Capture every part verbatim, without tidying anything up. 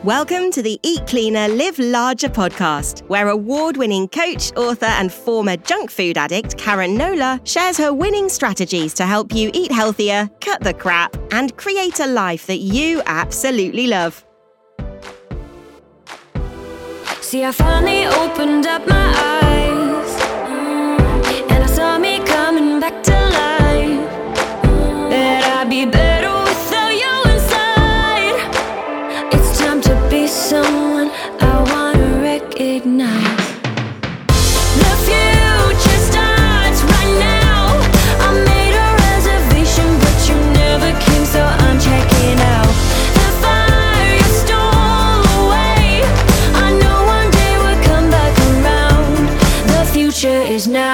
Welcome to the Eat Cleaner, Live Larger podcast, where award-winning coach, author and former junk food addict Karen Nola shares her winning strategies to help you eat healthier, cut the crap, and create a life that you absolutely love. See, I finally opened up my eyes, and I saw me coming back to life, that I'd be better without you inside. It's time to be someone I want to recognize. The future starts right now. I made a reservation, but you never came, so I'm checking out. The fire you stole away, I know one day we'll come back around. The future is now.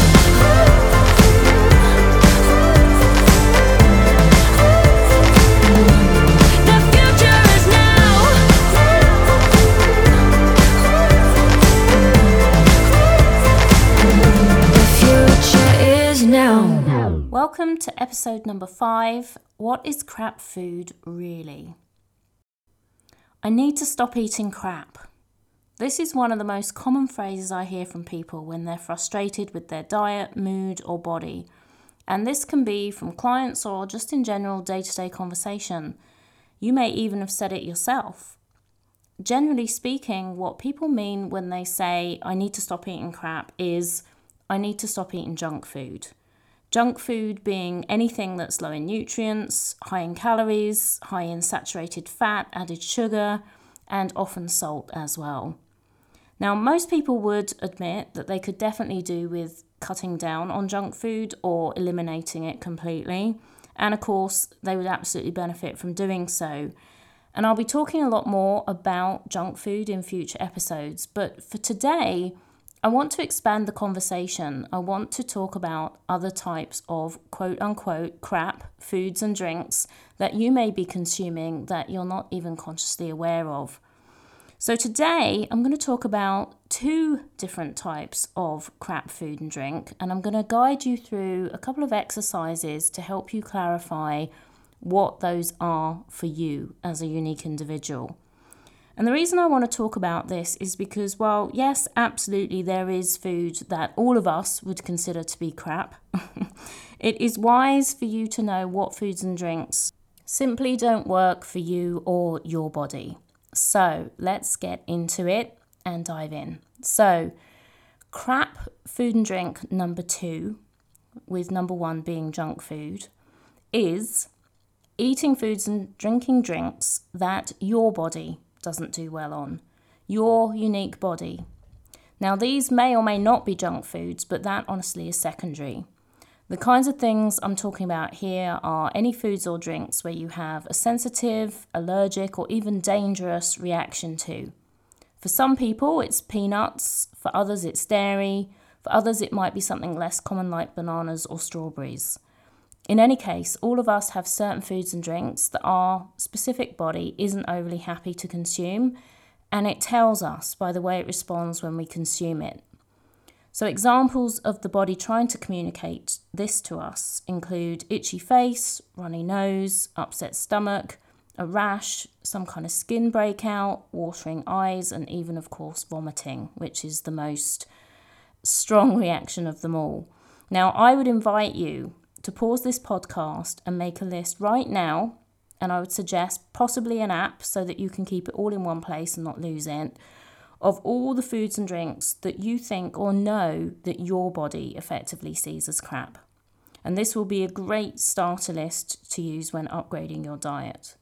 Welcome to episode number five. What is crap food really? I need to stop eating crap. This is one of the most common phrases I hear from people when they're frustrated with their diet, mood, or body. And this can be from clients or just in general day-to-day conversation. You may even have said it yourself. Generally speaking, what people mean when they say, I need to stop eating crap, is I need to stop eating junk food. Junk food being anything that's low in nutrients, high in calories, high in saturated fat, added sugar, and often salt as well. Now, most people would admit that they could definitely do with cutting down on junk food or eliminating it completely. And of course, they would absolutely benefit from doing so. And I'll be talking a lot more about junk food in future episodes. But for today, I want to expand the conversation. I want to talk about other types of quote-unquote crap foods and drinks that you may be consuming that you're not even consciously aware of. So today, I'm going to talk about two different types of crap food and drink, and I'm going to guide you through a couple of exercises to help you clarify what those are for you as a unique individual. And the reason I want to talk about this is because, well, yes, absolutely, there is food that all of us would consider to be crap. It is wise for you to know what foods and drinks simply don't work for you or your body. So let's get into it and dive in. So, crap food and drink number two, with number one being junk food, is eating foods and drinking drinks that your body doesn't do well on, your unique body. Now, these may or may not be junk foods, but that honestly is secondary. The kinds of things I'm talking about here are any foods or drinks where you have a sensitive, allergic, or even dangerous reaction to. For some people, it's peanuts. For others, it's dairy. For others, it might be something less common like bananas or strawberries. In any case, all of us have certain foods and drinks that our specific body isn't overly happy to consume, and it tells us by the way it responds when we consume it. So examples of the body trying to communicate this to us include itchy face, runny nose, upset stomach, a rash, some kind of skin breakout, watering eyes, and even, of course, vomiting, which is the most strong reaction of them all. Now, I would invite you to pause this podcast and make a list right now, and I would suggest possibly an app so that you can keep it all in one place and not lose it, of all the foods and drinks that you think or know that your body effectively sees as crap. And this will be a great starter list to use when upgrading your diet.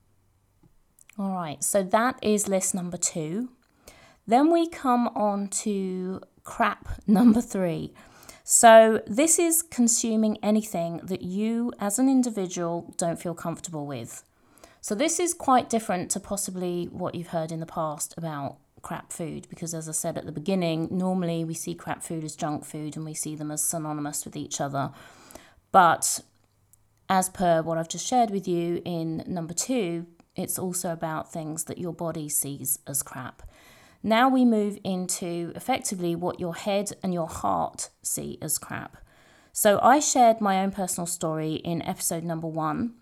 All right, so that is list number two. Then we come on to crap number three. So this is consuming anything that you as an individual don't feel comfortable with. So this is quite different to possibly what you've heard in the past about crap food, because as I said at the beginning, normally we see crap food as junk food and we see them as synonymous with each other. But as per what I've just shared with you in number two, it's also about things that your body sees as crap. Now we move into effectively what your head and your heart see as crap. So I shared my own personal story in episode number one,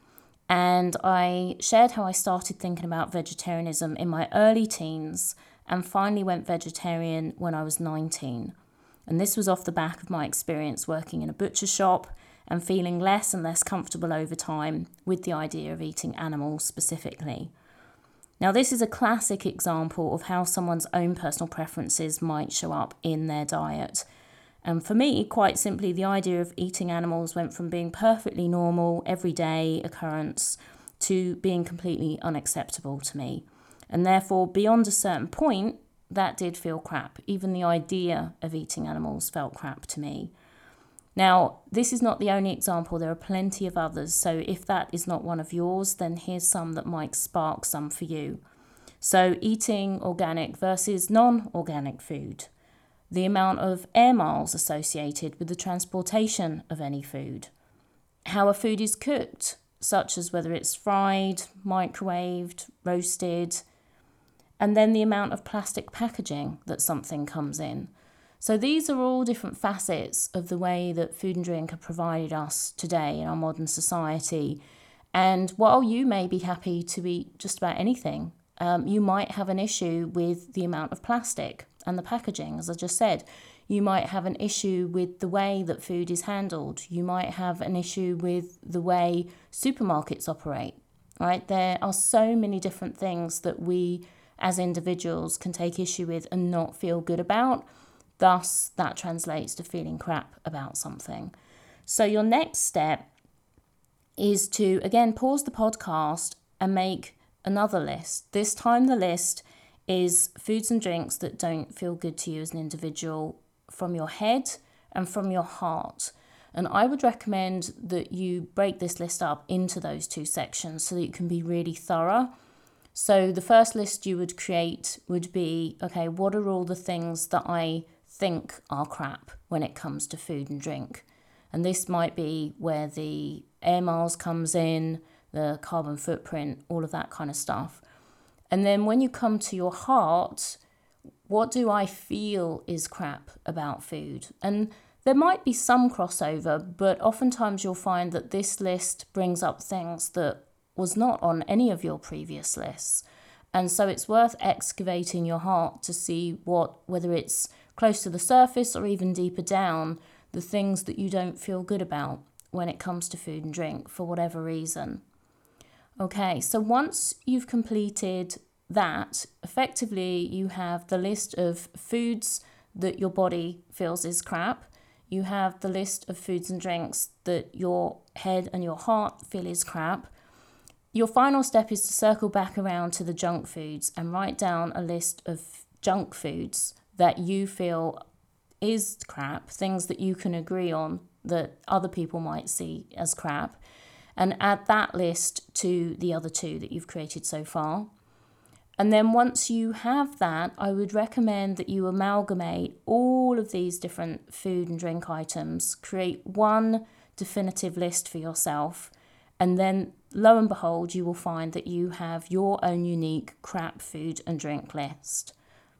And I shared how I started thinking about vegetarianism in my early teens and finally went vegetarian when I was nineteen. And this was off the back of my experience working in a butcher shop and feeling less and less comfortable over time with the idea of eating animals specifically. Now, this is a classic example of how someone's own personal preferences might show up in their diet. And for me, quite simply, the idea of eating animals went from being perfectly normal, everyday occurrence to being completely unacceptable to me. And therefore, beyond a certain point, that did feel crap. Even the idea of eating animals felt crap to me. Now, this is not the only example. There are plenty of others. So if that is not one of yours, then here's some that might spark some for you. So eating organic versus non-organic food. The amount of air miles associated with the transportation of any food. How a food is cooked, such as whether it's fried, microwaved, roasted. And then the amount of plastic packaging that something comes in. So these are all different facets of the way that food and drink are provided us today in our modern society. And while you may be happy to eat just about anything, um, you might have an issue with the amount of plastic and the packaging, as I just said. You might have an issue with the way that food is handled. You might have an issue with the way supermarkets operate, right? There are so many different things that we as individuals can take issue with and not feel good about. Thus, that translates to feeling crap about something. So your next step is to, again, pause the podcast and make another list. This time the list is foods and drinks that don't feel good to you as an individual from your head and from your heart. And I would recommend that you break this list up into those two sections so that you can be really thorough. So the first list you would create would be, okay, what are all the things that I think are crap when it comes to food and drink? And this might be where the air miles comes in, the carbon footprint, all of that kind of stuff. And then when you come to your heart, what do I feel is crap about food? And there might be some crossover, but oftentimes you'll find that this list brings up things that was not on any of your previous lists. And so it's worth excavating your heart to see what, whether it's close to the surface or even deeper down, the things that you don't feel good about when it comes to food and drink for whatever reason. Okay, so once you've completed that, effectively you have the list of foods that your body feels is crap. You have the list of foods and drinks that your head and your heart feel is crap. Your final step is to circle back around to the junk foods and write down a list of junk foods that you feel is crap, things that you can agree on that other people might see as crap, and add that list to the other two that you've created so far. And then once you have that, I would recommend that you amalgamate all of these different food and drink items, create one definitive list for yourself, and then lo and behold, you will find that you have your own unique crap food and drink list.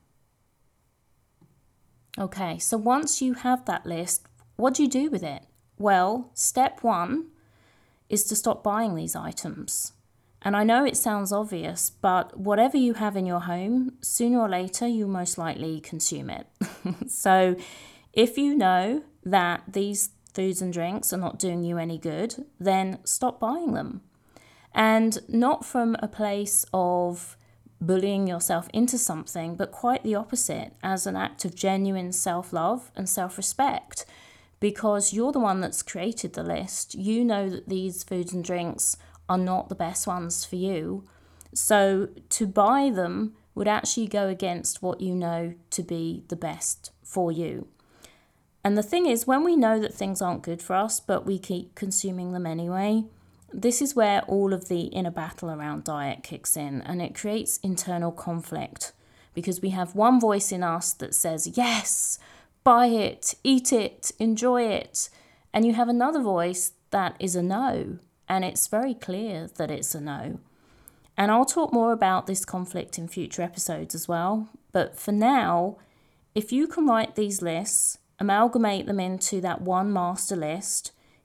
Okay, so once you have that list, what do you do with it? Well, step one is to stop buying these items. And I know it sounds obvious, but whatever you have in your home, sooner or later, you most likely consume it. So if you know that these foods and drinks are not doing you any good, then stop buying them. And not from a place of bullying yourself into something, but quite the opposite, as an act of genuine self-love and self-respect. Because you're the one that's created the list. You know that these foods and drinks are not the best ones for you. So to buy them would actually go against what you know to be the best for you. And the thing is, when we know that things aren't good for us, but we keep consuming them anyway, this is where all of the inner battle around diet kicks in, and it creates internal conflict because we have one voice in us that says, yes, buy it, eat it, enjoy it. And you have another voice that is a no, and it's very clear that it's a no. And I'll talk more about this conflict in future episodes as well. But for now, if you can write these lists, amalgamate them into that one master list,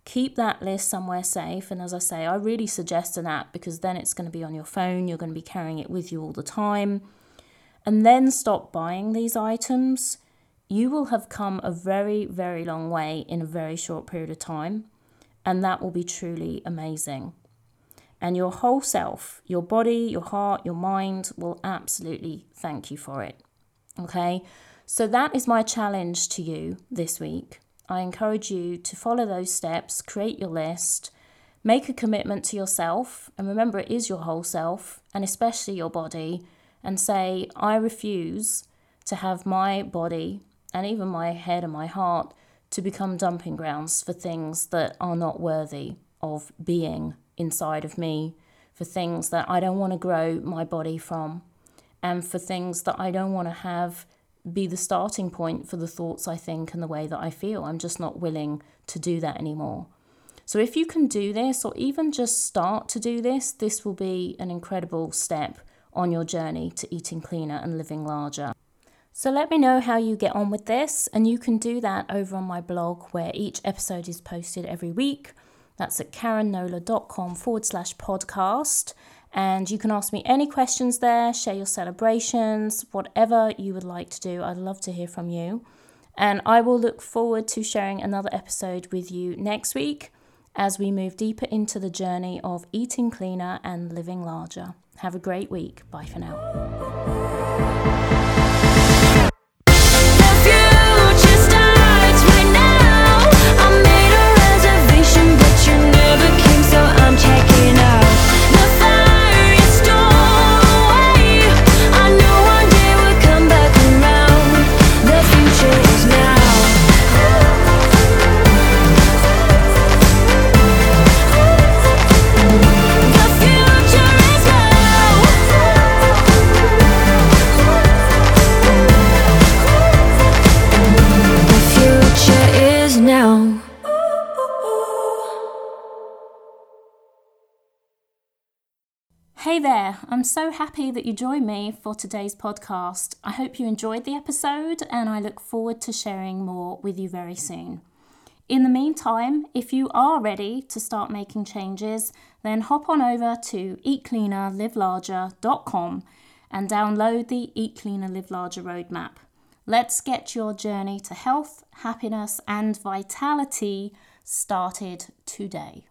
keep that list somewhere safe. And as I say, I really suggest an app, because then it's going to be on your phone. You're going to be carrying it with you all the time. And then stop buying these items. You will have come a very, very long way in a very short period of time. And that will be truly amazing. And your whole self, your body, your heart, your mind will absolutely thank you for it. Okay? So that is my challenge to you this week. I encourage you to follow those steps, create your list, make a commitment to yourself. And remember, it is your whole self, and especially your body. And say, I refuse to have my body and even my head and my heart to become dumping grounds for things that are not worthy of being inside of me, for things that I don't want to grow my body from, and for things that I don't want to have be the starting point for the thoughts I think and the way that I feel. I'm just not willing to do that anymore. So if you can do this, or even just start to do this, this will be an incredible step on your journey to eating cleaner and living larger. So let me know how you get on with this, and you can do that over on my blog, where each episode is posted every week. That's at karennola.com forward slash podcast. And you can ask me any questions there, share your celebrations, whatever you would like to do. I'd love to hear from you. And I will look forward to sharing another episode with you next week as we move deeper into the journey of eating cleaner and living larger. Have a great week. Bye for now. Hey there, I'm so happy that you joined me for today's podcast. I hope you enjoyed the episode, and I look forward to sharing more with you very soon. In the meantime, if you are ready to start making changes, then hop on over to eat cleaner live larger dot com and download the Eat Cleaner Live Larger roadmap. Let's get your journey to health, happiness, and vitality started today.